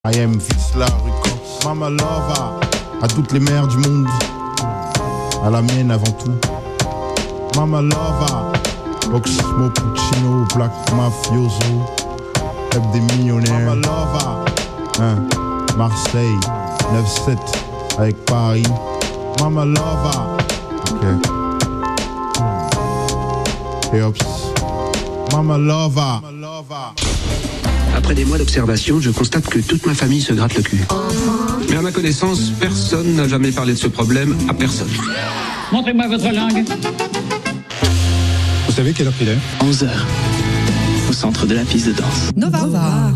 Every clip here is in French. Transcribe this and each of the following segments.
I am Visla Records. Mama Lova, à toutes les mères du monde, à la mienne avant tout. Mama Lova, Oxmo Puccino, Black Mafioso, Club des millionnaires. Mama Lova, Marseille, 9-7 avec Paris. Mama Lova, ok. Et Ops, Mama Lova. Après des mois d'observation, je constate que toute ma famille se gratte le cul. Mais à ma connaissance, personne n'a jamais parlé de ce problème à personne. Montrez-moi votre langue. Vous savez quelle heure il est ? 11h. Au centre de la piste de danse. Nova.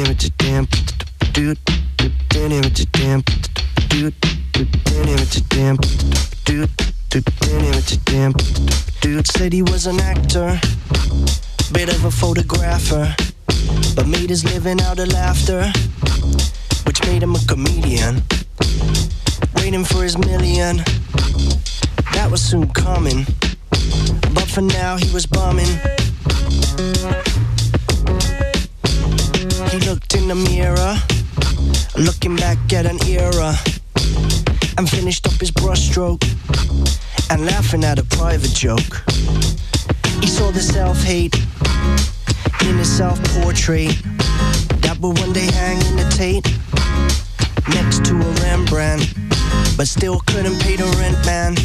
Dude said he was an actor, bit of a photographer, but made his living out of laughter, which made him a comedian, waiting for his million. That was soon coming, but for now he was bumming. He looked in the mirror, looking back at an era, and finished up his brushstroke and laughing at a private joke. He saw the self-hate in his self-portrait that would one day hang in the Tate next to a Rembrandt, but still couldn't pay the rent, man.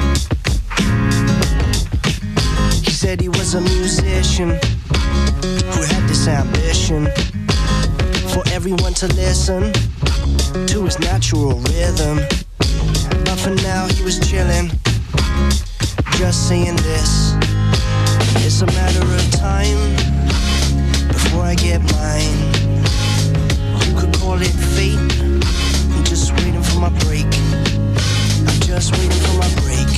He said he was a musician who had this ambition for everyone to listen to his natural rhythm, but for now he was chilling, just saying this: it's a matter of time before I get mine. You could call it fate. I'm just waiting for my break. I'm just waiting for my break.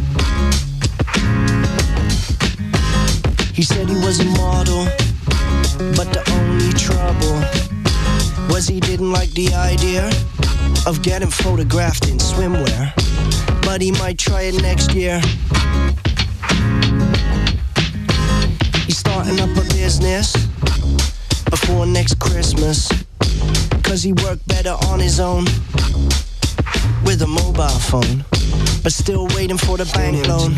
He said he was a model, but the only trouble was he didn't like the idea of getting photographed in swimwear, but he might try it next year. He's starting up a business before next Christmas, 'cause he worked better on his own with a mobile phone, but still waiting for the bank loan.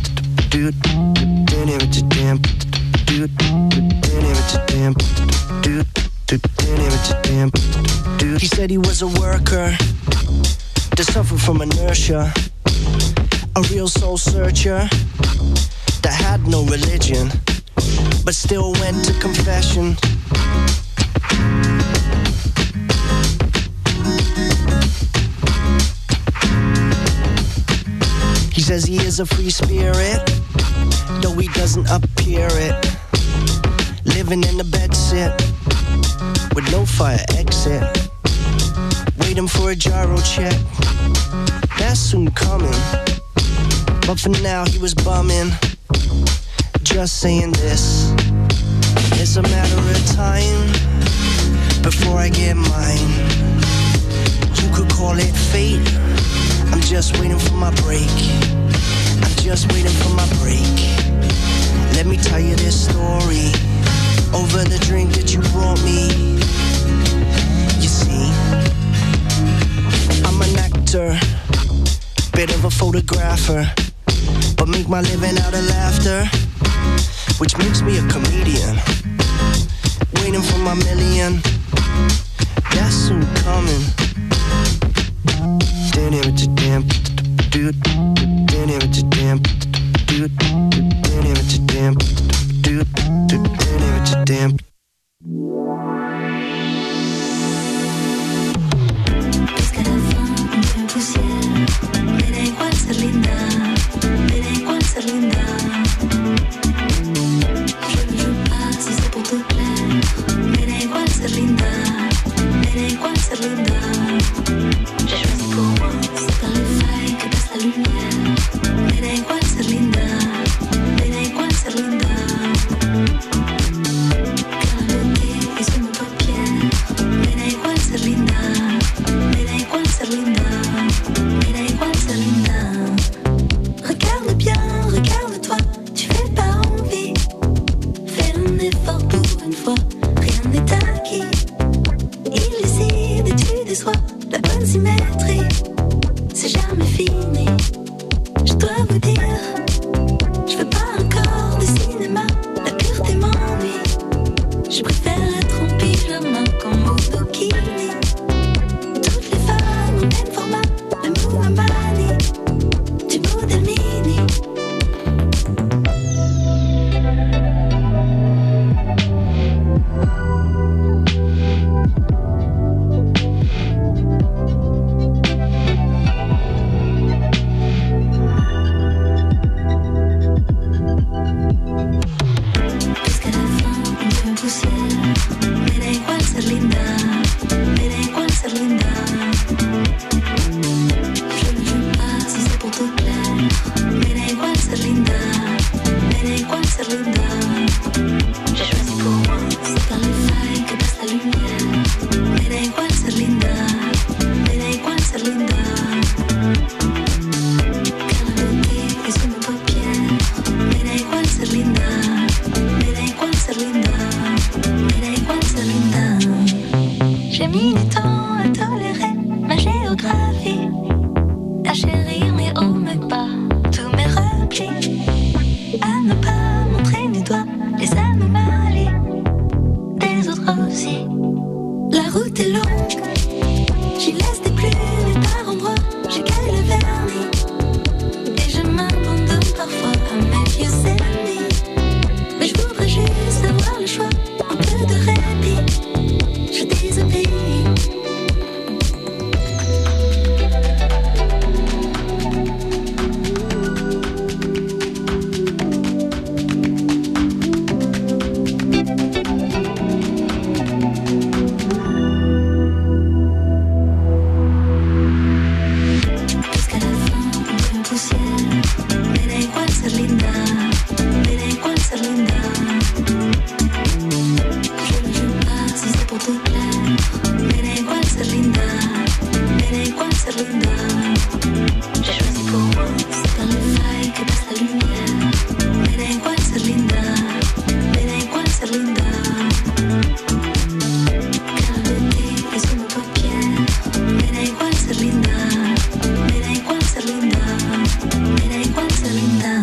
He said he was a worker that suffered from inertia, a real soul searcher that had no religion, but still went to confession. He says he is a free spirit, though he doesn't appear it. Living in the bedsit with no fire exit, waiting for a gyro check. That's soon coming, but for now he was bumming, just saying this: it's a matter of time before I get mine. You could call it fate. I'm just waiting for my break. I'm just waiting for my break. Let me tell you this story over the drink that you brought me. You see, I'm an actor, bit of a photographer, but make my living out of laughter, which makes me a comedian, waiting for my million. That's soon coming. Me da igual ser linda, me da igual des soirs, la bonne symétrie, c'est jamais fini. Je dois vous dire, je veux pas encore de cinéma, la pureté m'ennuie. Je préfère être en pyjama qu'en monokini. Toutes les femmes en même format, le mouvement manie, du modèle mini. J'ai mis du temps à tolérer ma géographie, à chérir mes hauts, mes bas, tous mes replis, à ne pas montrer du doigt les anomalies des autres aussi. La route est longue, j'y laisse des plumes et par endroits j'écaille le vernis, et je m'abandonne parfois à mes vieux ennemis. Mais je voudrais juste avoir le choix, un peu de répit. Je désobéis. Jusqu'à la fin, on peut poussière. Mais da igual ser linda, mais da igual ser linda. Je ne joue pas si c'est pour te plaire. Mais da igual ser linda, mais da igual ser linda. J'ai choisi pour moi, c'est par les failles que passe la lumière. Mais da igual ser linda, mais da igual ser linda. Car la beauté est sous nos paupières. Mais da igual ser linda, mais da igual ser linda, mais da igual ser linda.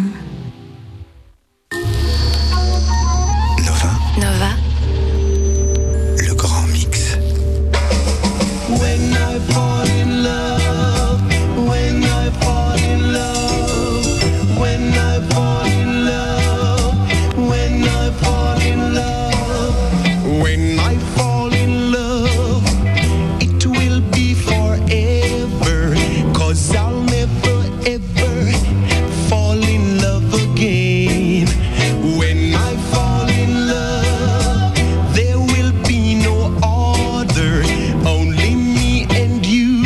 Nova, le grand mix. When I fall in love, when I fall in love, when I fall in love, when I fall in love, when I fall in love, it will be forever, 'cause I'll never ever fall in love again. When I fall in love, there will be no other, only me and you.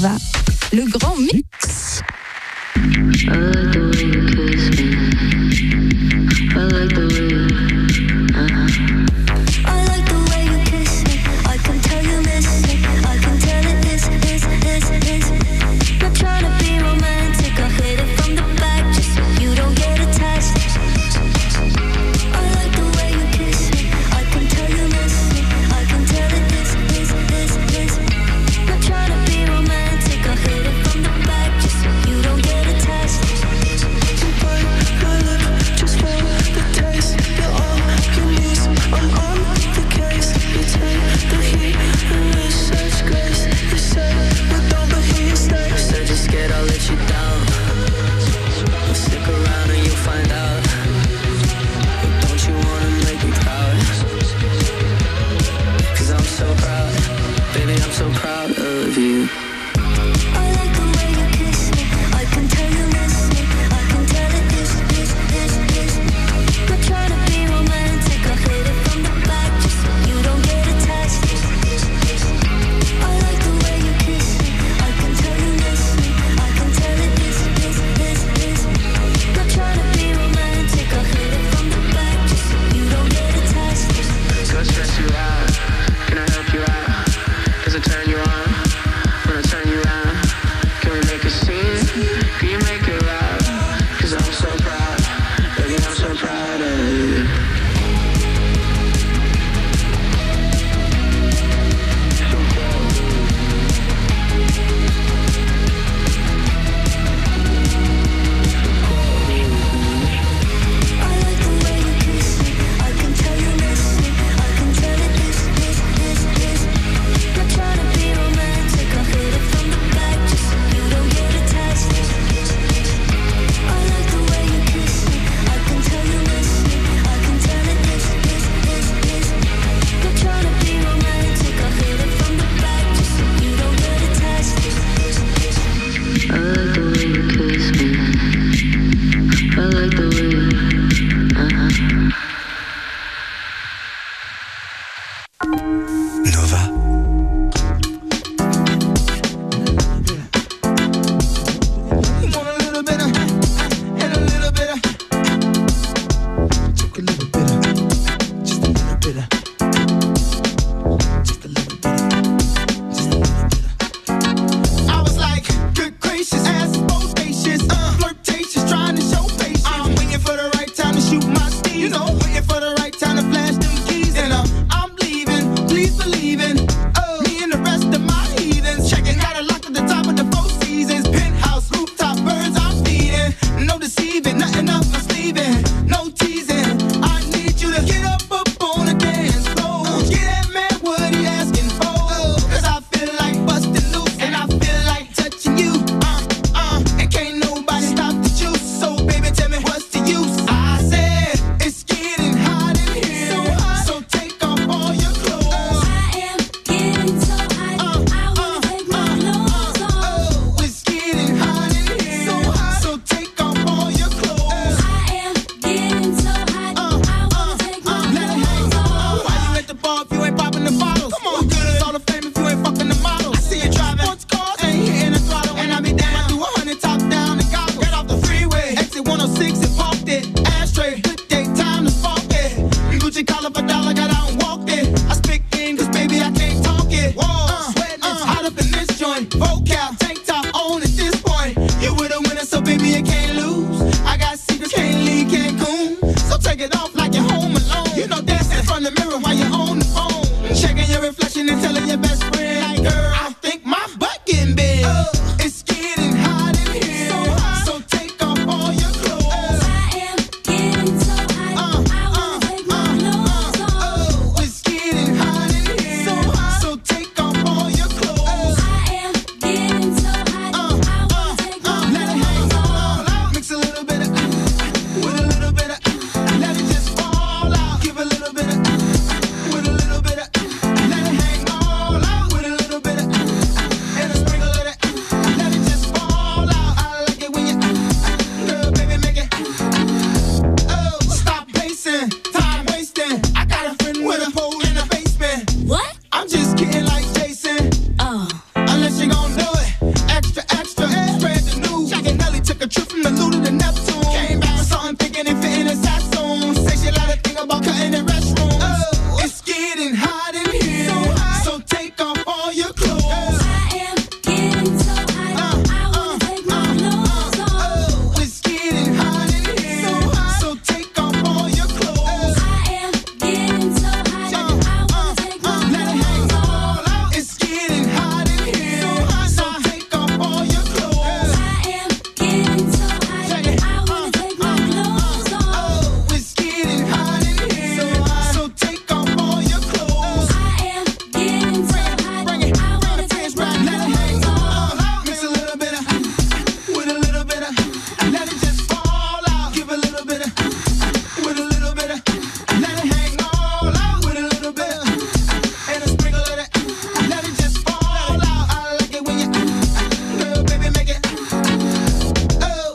Nova, le grand mix. Neptune, alluded to Neptune. Came back with something thinking it fit in a Sassoon. Say she like to think about cutting in restrooms. Oh, it's getting hot in here, so take off all your clothes. I am getting so hot, I wanna take my clothes off. Oh, it's getting hot in here, so take off all your clothes. I am getting so hot, I wanna take my Let it hang clothes off. all out. It's getting hot in here, so take off all your clothes. I am getting so hot, I wanna take my clothes off. Oh, it's getting hot in here, so take off all your clothes. I am getting so hot, Bring it, I wanna bring the take pants my back, let it hang clothes all off. out. Mix a little bit of with a little bit of, let it just fall out. Give a little bit of with a little bit of, let it hang all out with a little bit of, and a sprinkle of it. Let it just fall out. I like it when you, girl, baby, make it. Oh.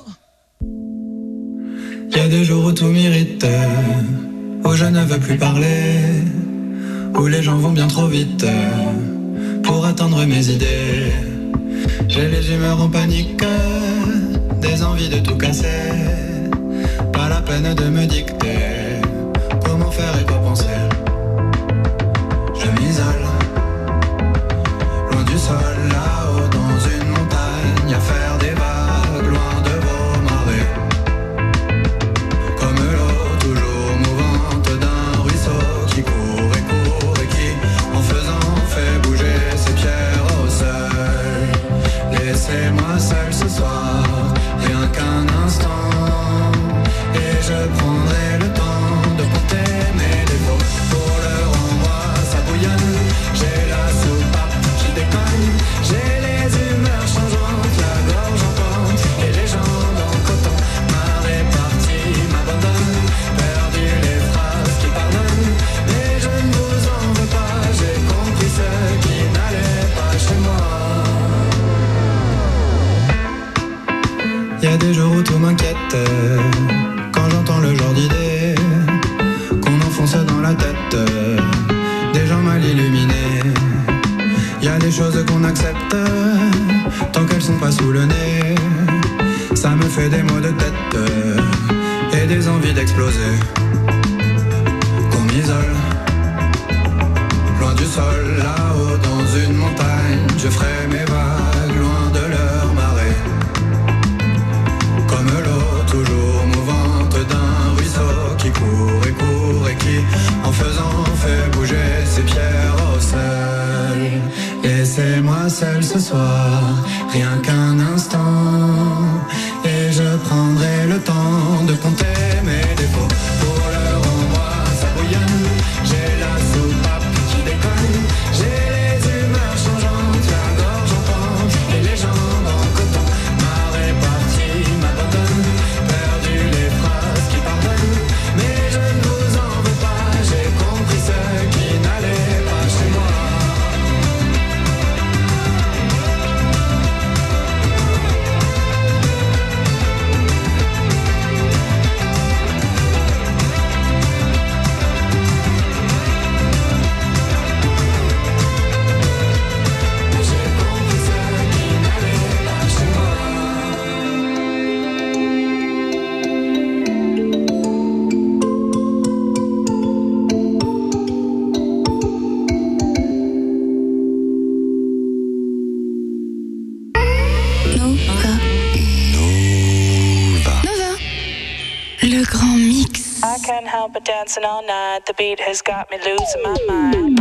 Y a des jours où tout m'irrite, où je ne veux plus parler, où les gens vont bien trop vite pour atteindre mes idées. J'ai les humeurs en panique, des envies de tout casser. Pas la peine de me dicter comment faire et quoi penser. Je m'isole, loin du sol, là-haut dans une montagne, à faire des vagues, loin de vos marées. Comme l'eau toujours mouvante d'un ruisseau qui court et qui, en faisant, fait bouger ses pierres au sol. Laissez-moi seul ce soir, rien qu'un instant, et je prendrai le temps de compter mes défauts. Pour le renvoi, ça bouillonne, j'ai la soupape qui déconne, j'ai les humeurs changeantes, la gorge en pente et les jambes en coton. Ma répartie m'abandonne, perdu les phrases qui pardonnent, mais je ne vous en veux pas, j'ai compris ce qui n'allait pas chez moi. Y a des jours où tout m'inquiète, quand j'entends le genre d'idées qu'on enfonce dans la tête des gens mal illuminés. Y a des choses qu'on accepte tant qu'elles sont pas sous le nez. Ça me fait des maux de tête et des envies d'exploser. Qu'on m'isole, loin du sol, là-haut dans une montagne, je ferai mes vagues loin de leur marée. Comme l'eau toujours mouvante d'un ruisseau qui court et qui, en faisant, fait bouger ses pierres au sol. Laissez-moi seul ce soir, rien qu'un instant, et je prendrai le temps de compter mes défauts. Pour le renvoi, ça bouillonne, j'ai la soupape qui déconne, j'ai les humeurs changeantes, la gorge en pente et les jambes en coton. Ma répartie m'abandonne, perdu les phrases qui pardonnent, mais je ne vous en veux pas, j'ai compris ce qui n'allait pas chez moi. Le grand mix. I can't help but dancing all night. The beat has got me losing my mind.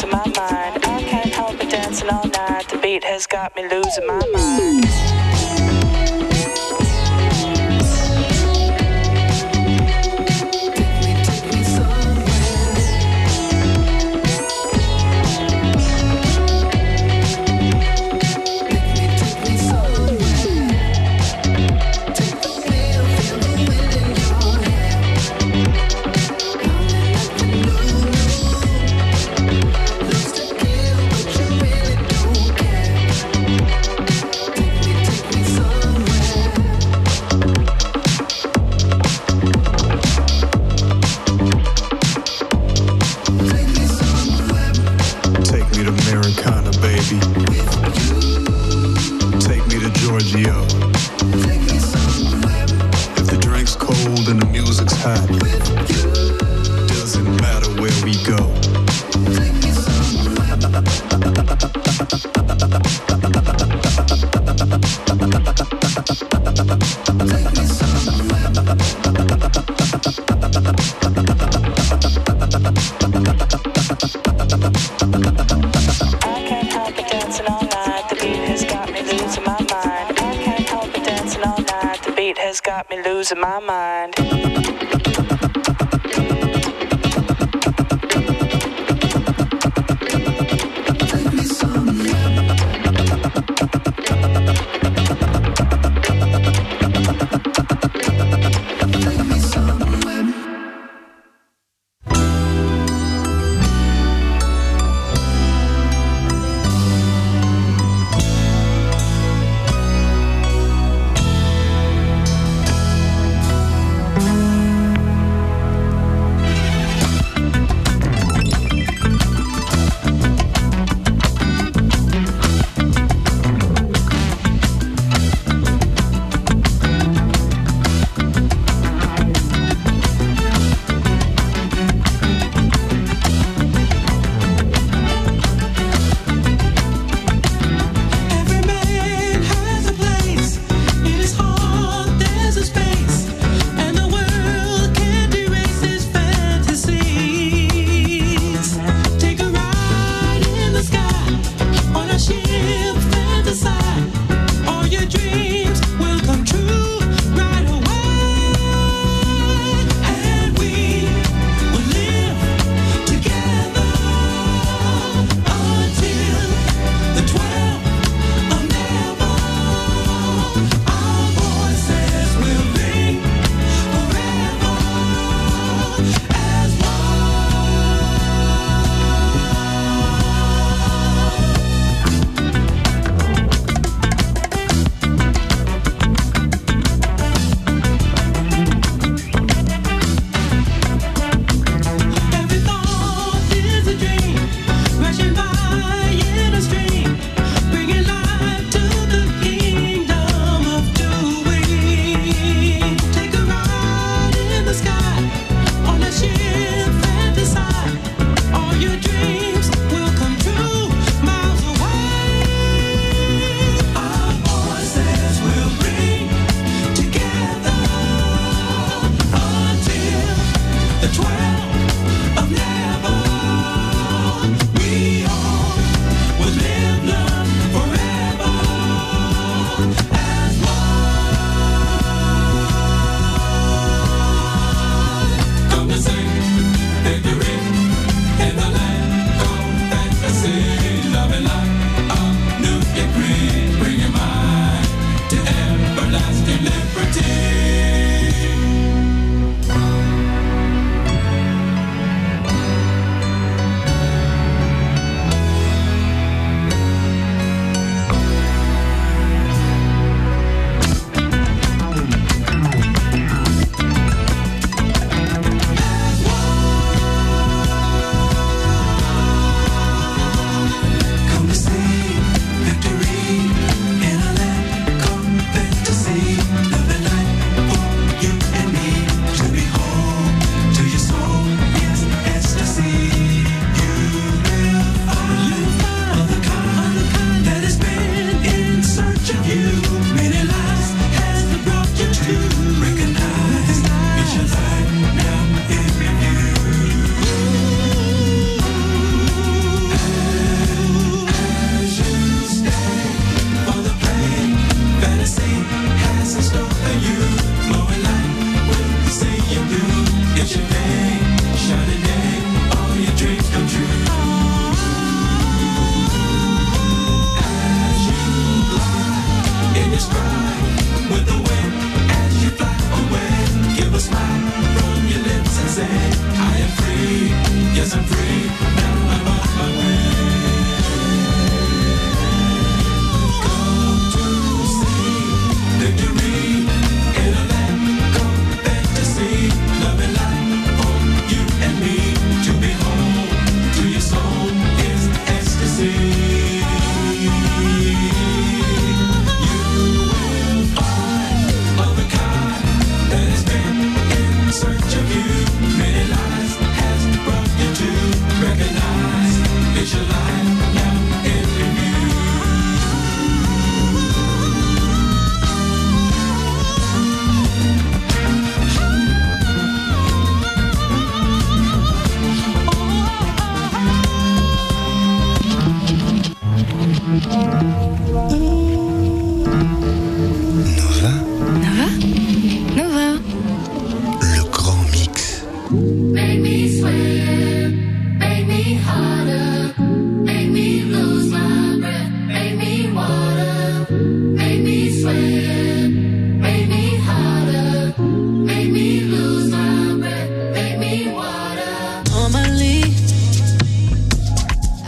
losing my mind. I can't help but dancing all night. The beat has got me losing my mind. Got me losing my mind.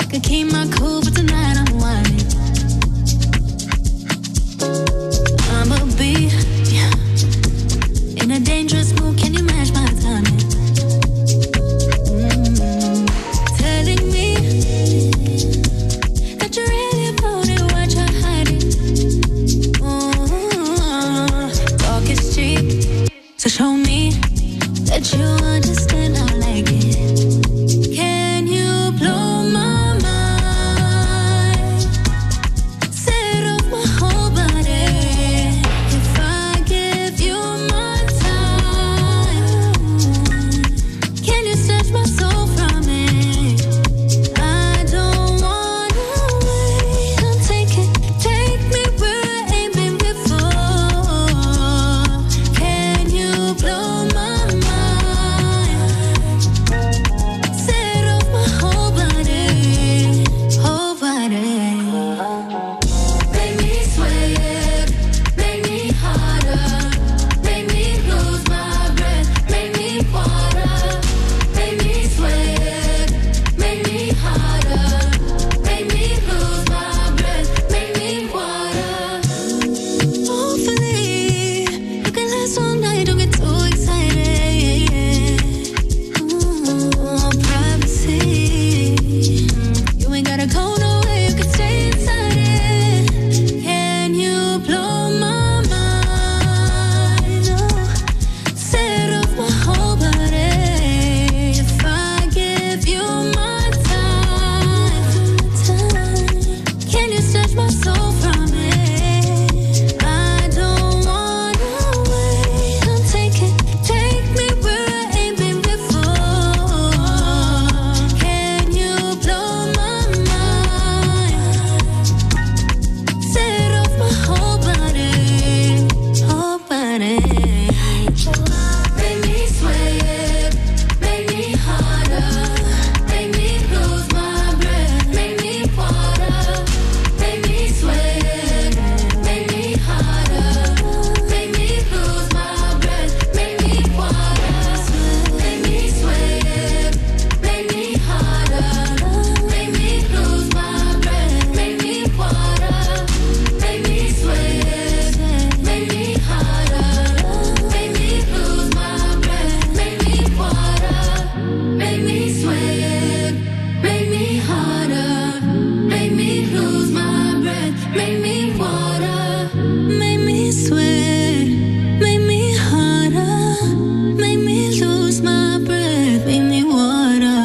could keep my cool, but tonight I'm whining. I'ma be in a dangerous mood. Can you match my timing? Telling me that you really about it, what you're hiding. Talk is cheap, so show me that you understand I like it. Can you blow my mind? Set off my whole body. If I give you my time, can you snatch my soul from it? I don't wanna wait. Come take me where I ain't been before. Can you blow my mind? Set off my whole body, whole body. Make me sweat, make me harder, make me lose my breath, make me water. Make me sweat, make me harder, make me lose my breath, make me water. Hopefully, you can last all night, don't get too excited. Privacy, you ain't gotta go nowhere, you can stay inside it. Can you blow my mind? Set off my whole body. If I give you my time, can you snatch my soul from it? I don't wanna wait. Come take me where I ain't been before. Can you blow my mind? Set off my whole body, whole body. Make me sweat, make me harder, make me lose my breath, make me water. Make me sweat, make me harder, make me lose my breath, make me water. Make me sweat, make me harder, make me lose my breath, make me water. Make me sweat, make me harder, make me lose my breath, make me water. Make me sweat, make me harder, make me lose my breath, make me water. Make me sweat, make me harder, make me lose my breath, make me water.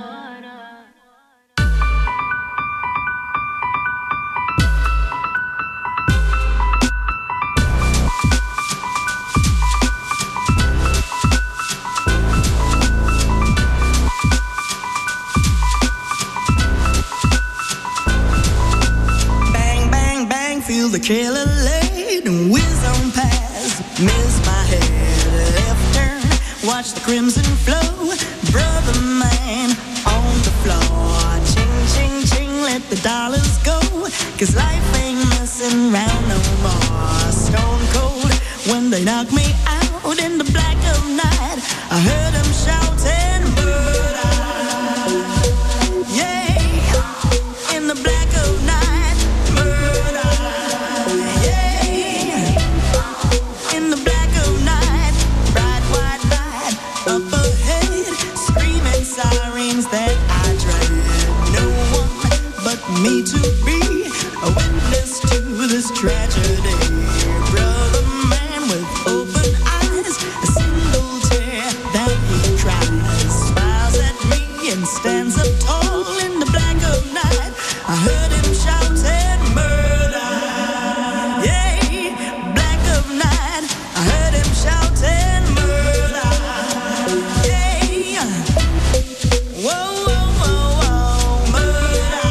Bang, bang, bang, feel the killer laid and whiz on past. Miss my head, left turn, watch the crimson flow. Brother man on the floor, ching, ching, ching, let the dollars go. 'Cause life ain't messing round no more. Stone cold when they knock me out in the black of night. I heard them shouting murder. Yeah, in the black of night, murder. Yeah, in the black of night, bright white light up ahead, screaming sirens that I dread. No one but me to be a witness to this tragedy. Brother man with open eyes, a single tear that he cries, smiles at me and stands up tall in the black of night. I heard him shouting murder. Yeah, black of night. I heard him shouting murder. Yeah, whoa, whoa, whoa, whoa, murder.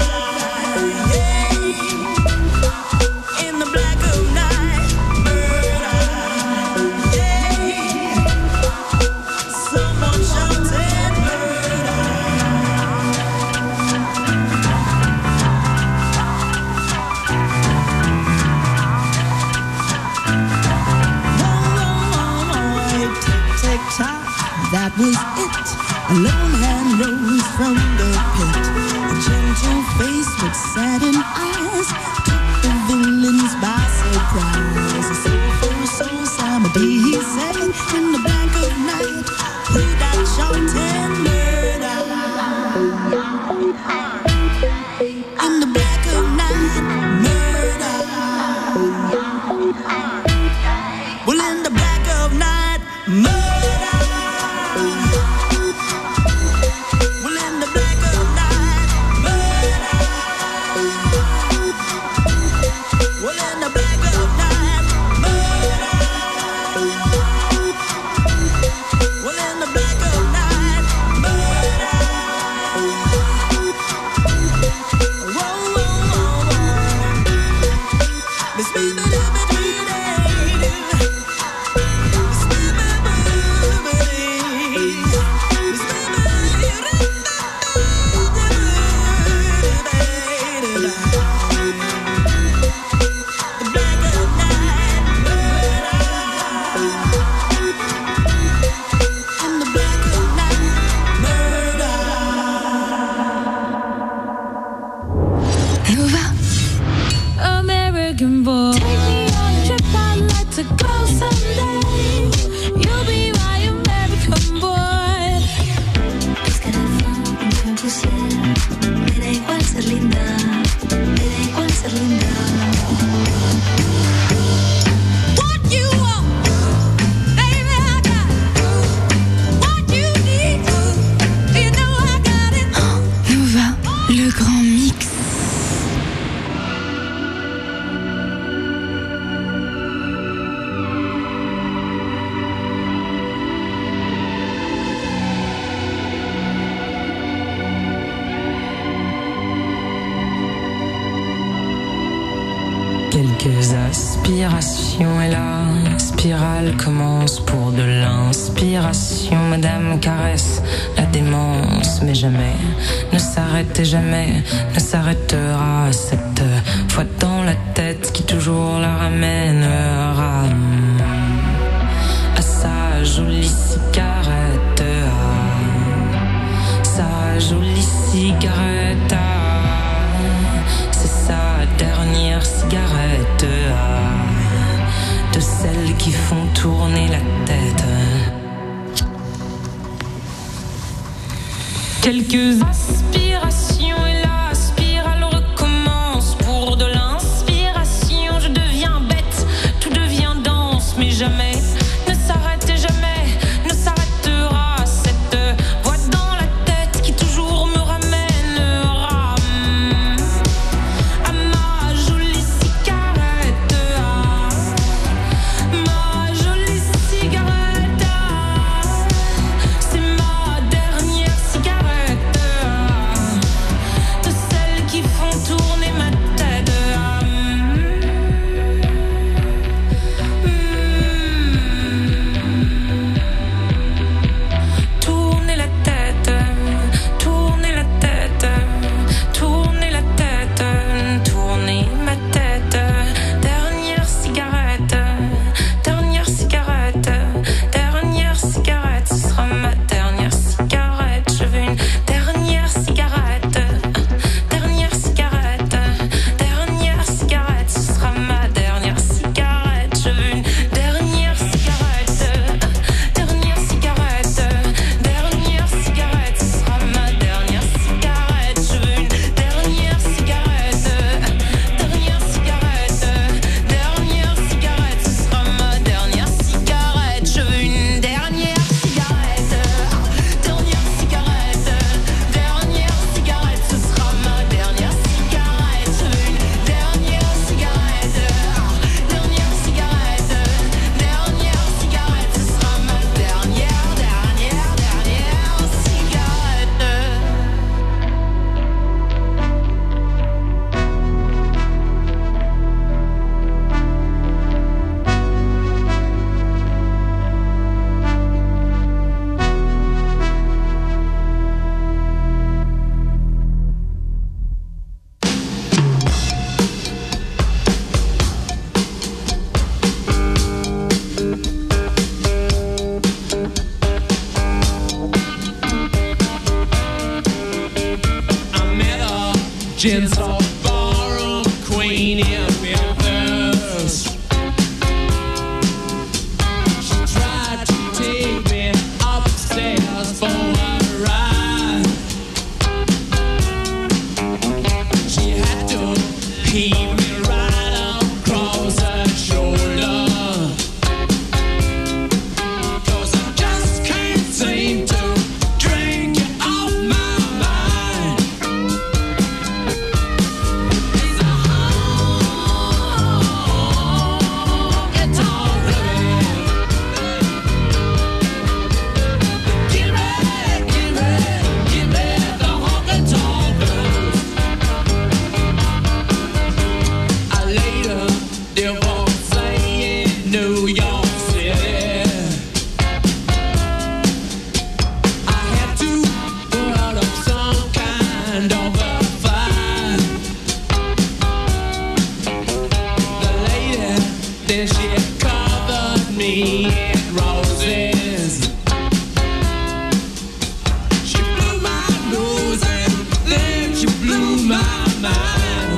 Yeah, in the black of night, murder. Yeah, someone shouting murder. That was it. A lone hand rose from the pit. A angel face with saddened eyes took the villains by surprise. A soul for a soul, Samedi, he said, in the black of night, who that shouting murder? In the black of night, murder. Well, in the black of night, murder. Quelques aspirations et la spirale commence pour de l'inspiration. Madame caresse la démence, mais jamais ne s'arrête et jamais ne s'arrêtera. Cette voix dans la tête qui toujours la ramènera à sa jolie cigarette, à sa jolie cigarette. C'est sa dernière cigarette, de celles qui font tourner la tête. Quelques aspirations et la spirale recommence. Pour de l'inspiration, je deviens bête, tout devient dense, mais jamais ne s'arrête et jamais ne s'arrêtera. Cette voix dans la tête qui toujours me ramènera à ma jolie cigarette, à ma jolie cigarette. C'est ma dernière cigarette. Gentle ballroom queen in Memphis. She tried to take me upstairs for a ride. She had to heave me right across her shoulder. 'Cause I just can't seem to drink you off my mind. It's a honky-tonk blues. Give me the honky-tonk blues. I later divorced in New York City. I had to put up some kind of a fight. The lady, then she covered me in roses. She blew my nose and then she blew my mind.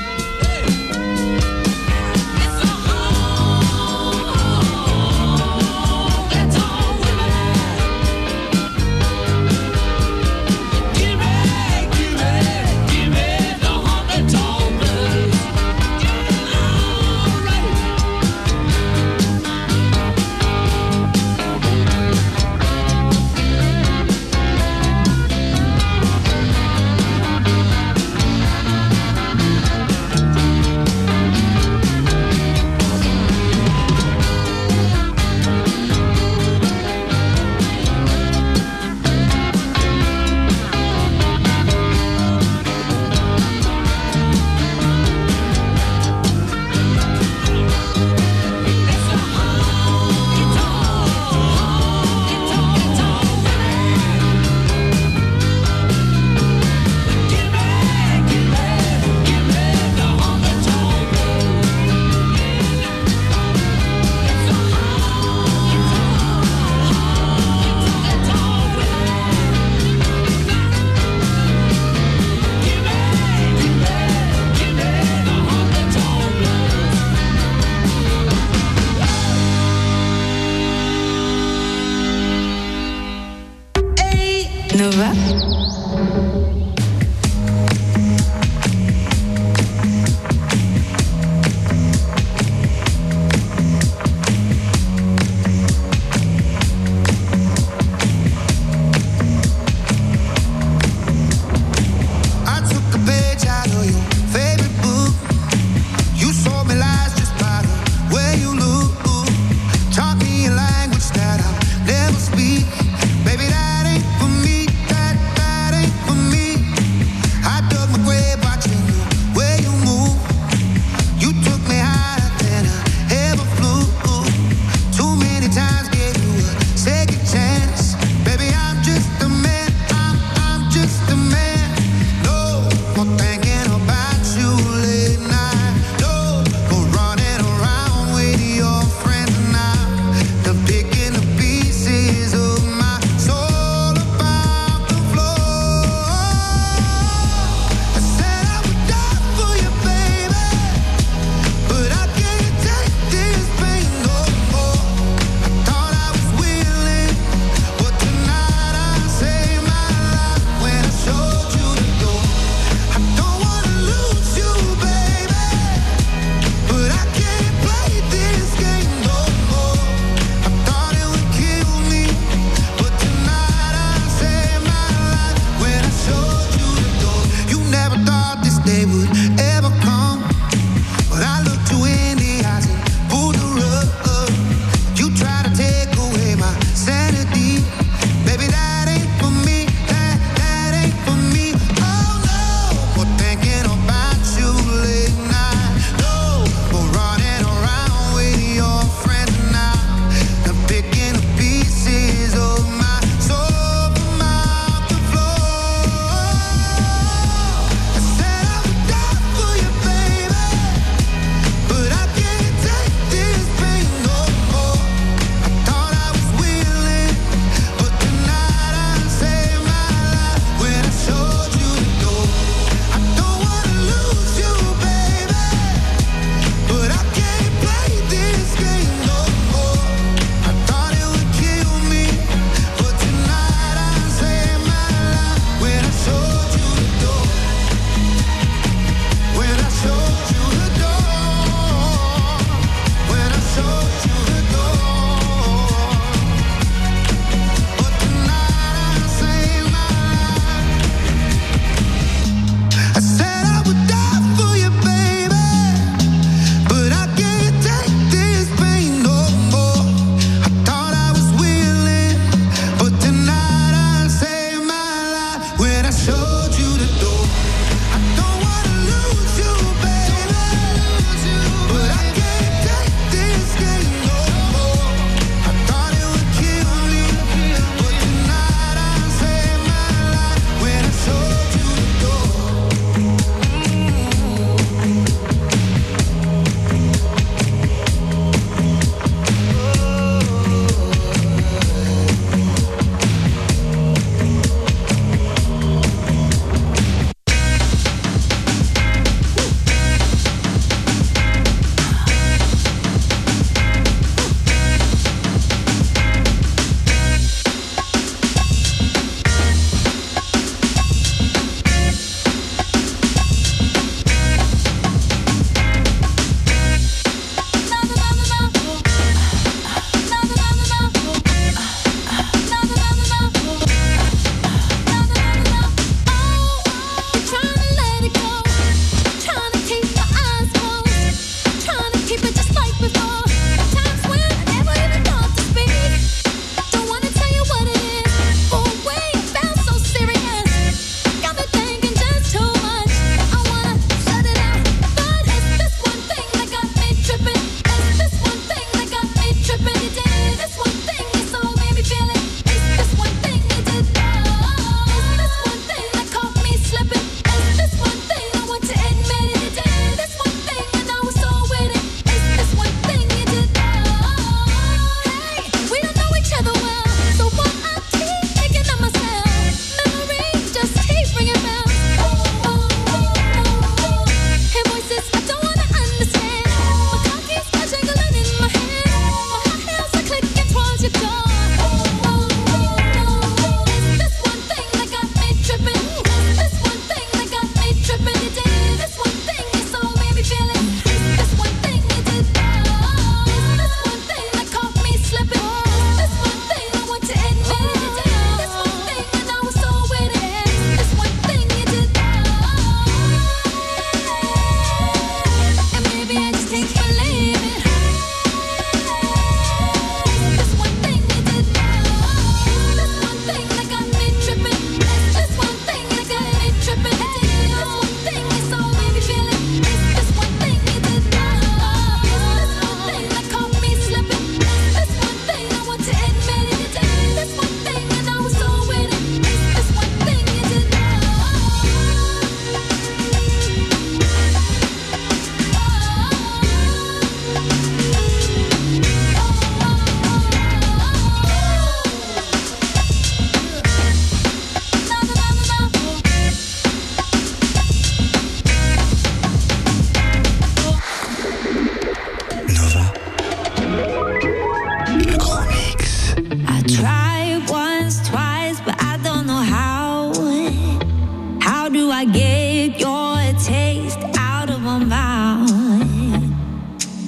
It's a honky-tonk women. Give me the honky-tonk blues. Alright.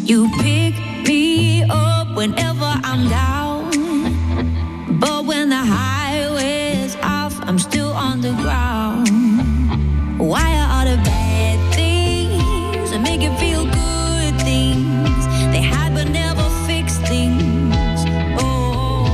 You pick me up whenever I'm down, but when the highway's off, I'm still on the ground. Why are all the bad things that make you feel good things? They hide but never fix things. Oh,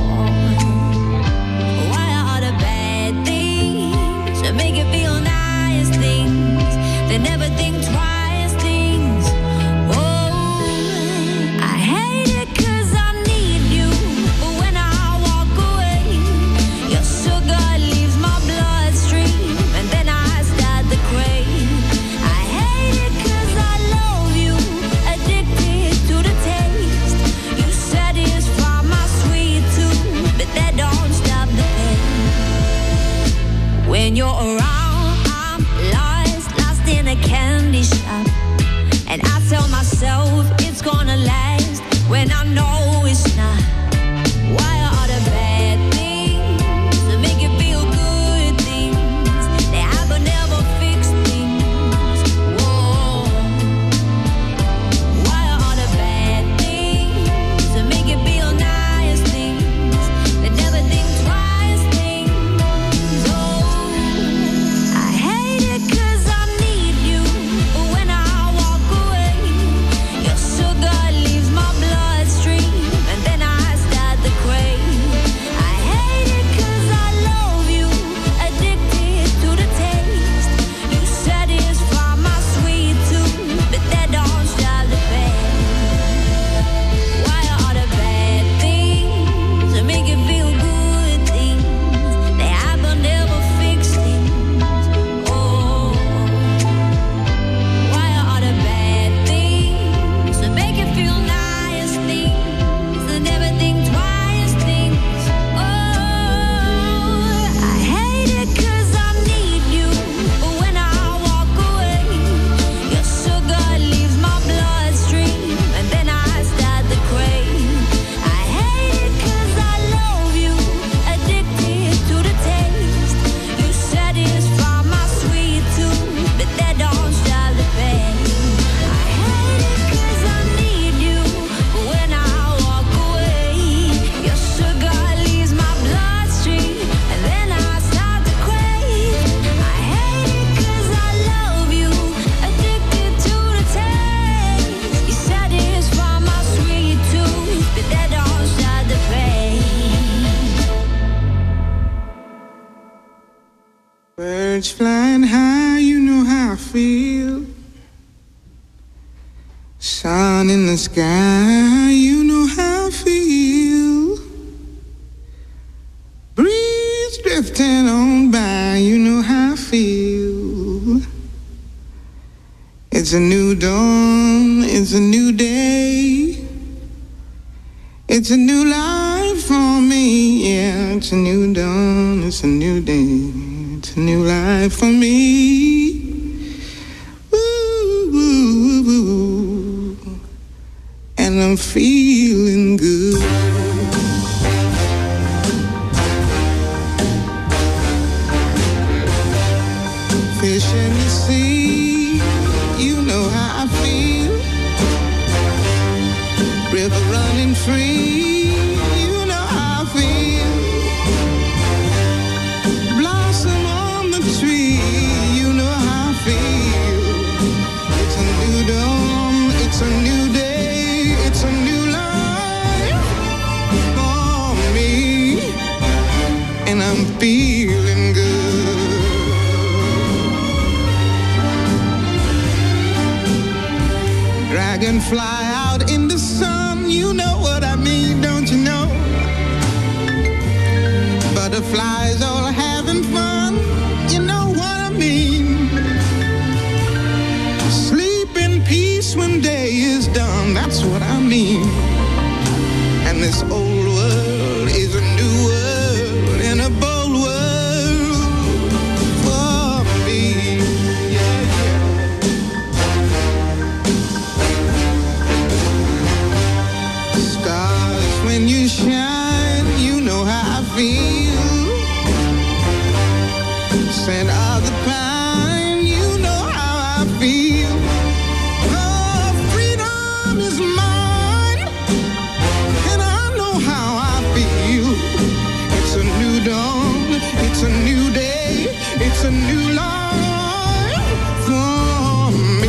why are all the bad things that make you feel nice things? They never think twice things. Oh, I hate it 'cause I need you, but when I walk away, your sugar leaves my bloodstream, and then I start to crave. I hate it 'cause I love you, addicted to the taste. You satisfy my sweet tooth, but that don't stop the pain. When you're around, I'm lost in a candy shop, and I tell myself it's gonna last when I know it's not. Why are all the bad things that make you feel good things? They have but never fix things. Whoa. Why are all the bad things that make you feel nice things? They never think twice things. Oh, I hate it 'cause I need you, but when I walk away, your sugar leaves my bloodstream, and then I start to crave. I hate it 'cause I love you, addicted to the taste. You satisfy my sweet tooth, but that don't stop the pain. Why are all the bad things that make you feel good things? They have but never fix things. Oh, why are all the bad things that make you feel nice things? They never think twice things. Oh, I hate it 'cause I need you, but when I walk away, your sugar leaves my bloodstream, and then I start to crave. I hate it 'cause I love you, addicted to the taste. You satisfy my sweet tooth, but that don't stop the pain. I hate it 'cause I need you, but when I walk away, your sugar leaves my bloodstream, and then I start to crave. I hate it 'cause I love you, addicted to the taste. You satisfy my sweet tooth, but that don't stop the pain. Birds flying high, you know how I feel. Sun in the sky, you know how I feel. Breeze drifting on by, you know how I feel. It's a new dawn, it's a new day. It's a new life for me, yeah. It's a new dawn, it's a new day. It's a new life for me. Ooh, ooh, ooh. And I'm feeling good. Fish in the sea, you know how I feel. River running free, you know how I feel. Blossom on the tree, you know how I feel. It's a new dawn, it's a new day, it's a new life for me, and I'm feeling good. Dragonfly out in the sun, you know what I mean, don't you know? Butterflies all having fun, you know what I mean. Sleep in peace when day is done, that's what I mean. And this old world is a new world, and a bold world for me. Yeah, yeah. Stars, when you shine, you know how I feel. Scent of the pine, you know how I feel. Oh, freedom is mine. a new life for me.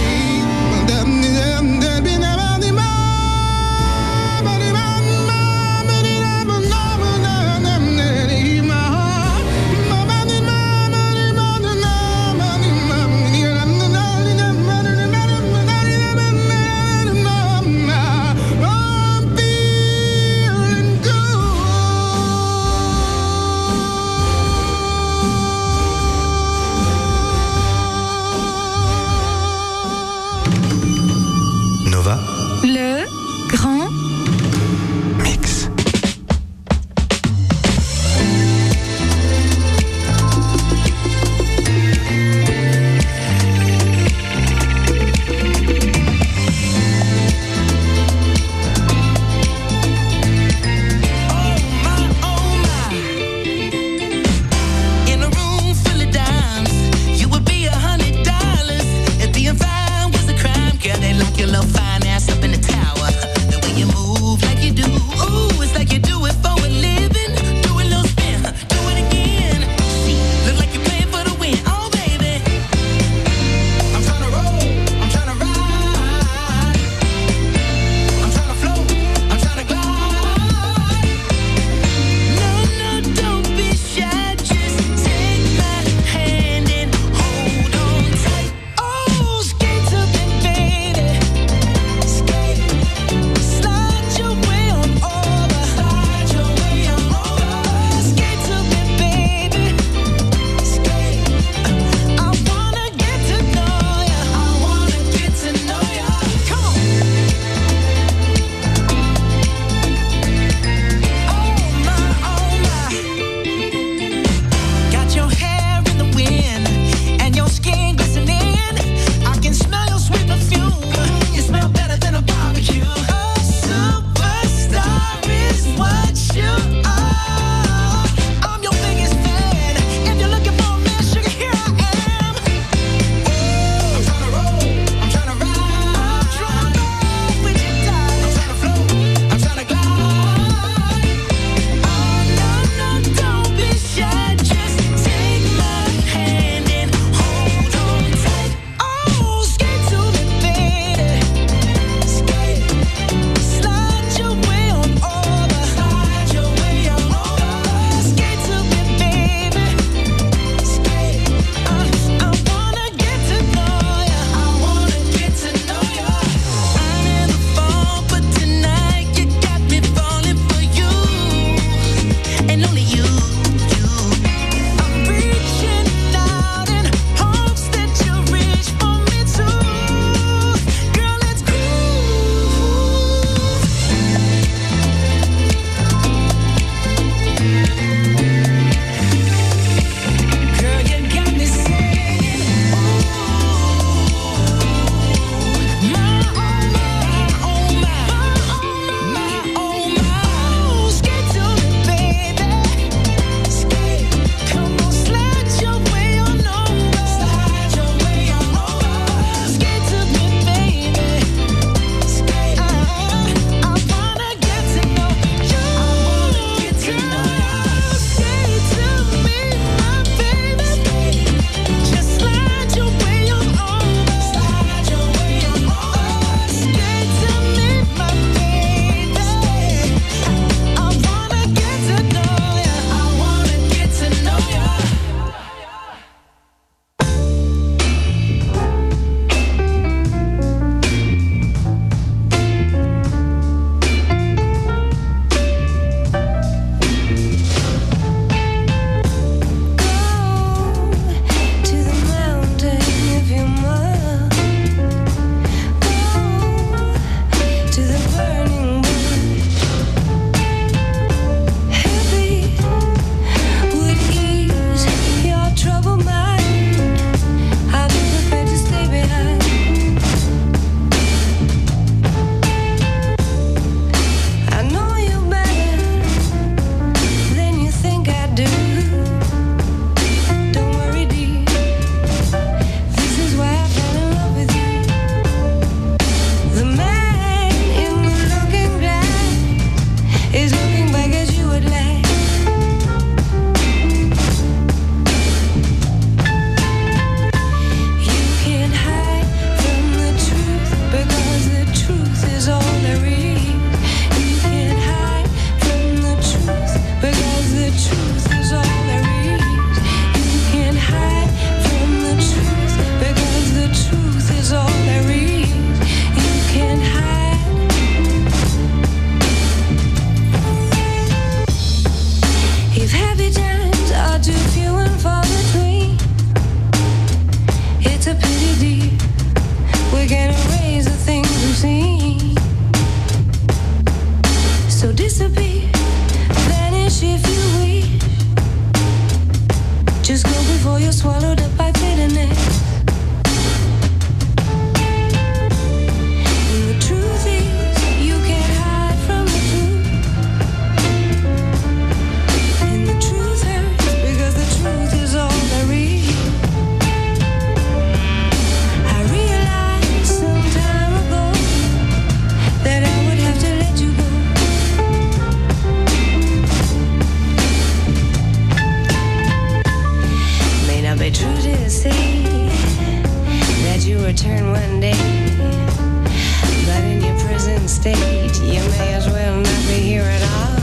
return one day. But in your present state, you may as well not be here at all.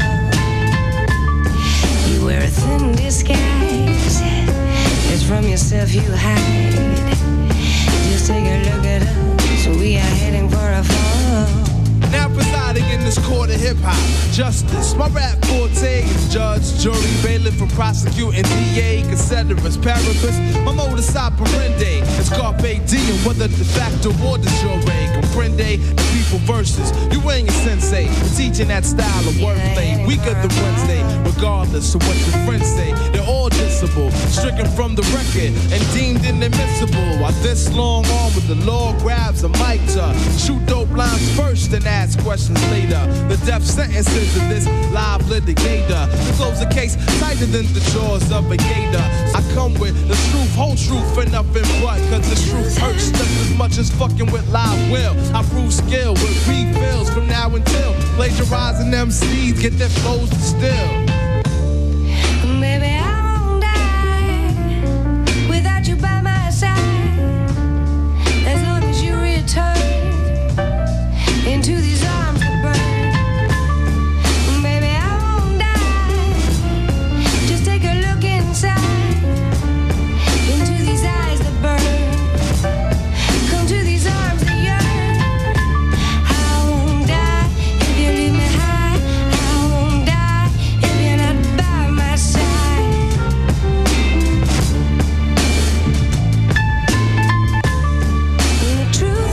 You wear a thin disguise, it's from yourself you hide. Just take a look at us, we are heading for a fall. Now presiding in this court of hip-hop justice, my rap forte is judge, jury, bailiff, and prosecuting DA, considerus, paribus. My modus operandi is carpe diem, whether de facto or de jure. Comprende the people versus you ain't a sensei. We're teaching that style of wordplay. We got the Wednesday, regardless of what your friends say. They're all dissable, stricken from the record and deemed inadmissible. While this long arm with the law grabs a mic to shoot dope lines first and ask questions later. The death sentences of this live litigator to close the case tighter than the jaws of a gator. I come with the truth, whole truth, and nothing but, cause the truth hurts just as much as fucking with live will. I prove skill with refills from now until plagiarizing MCs get their flows to still. Baby,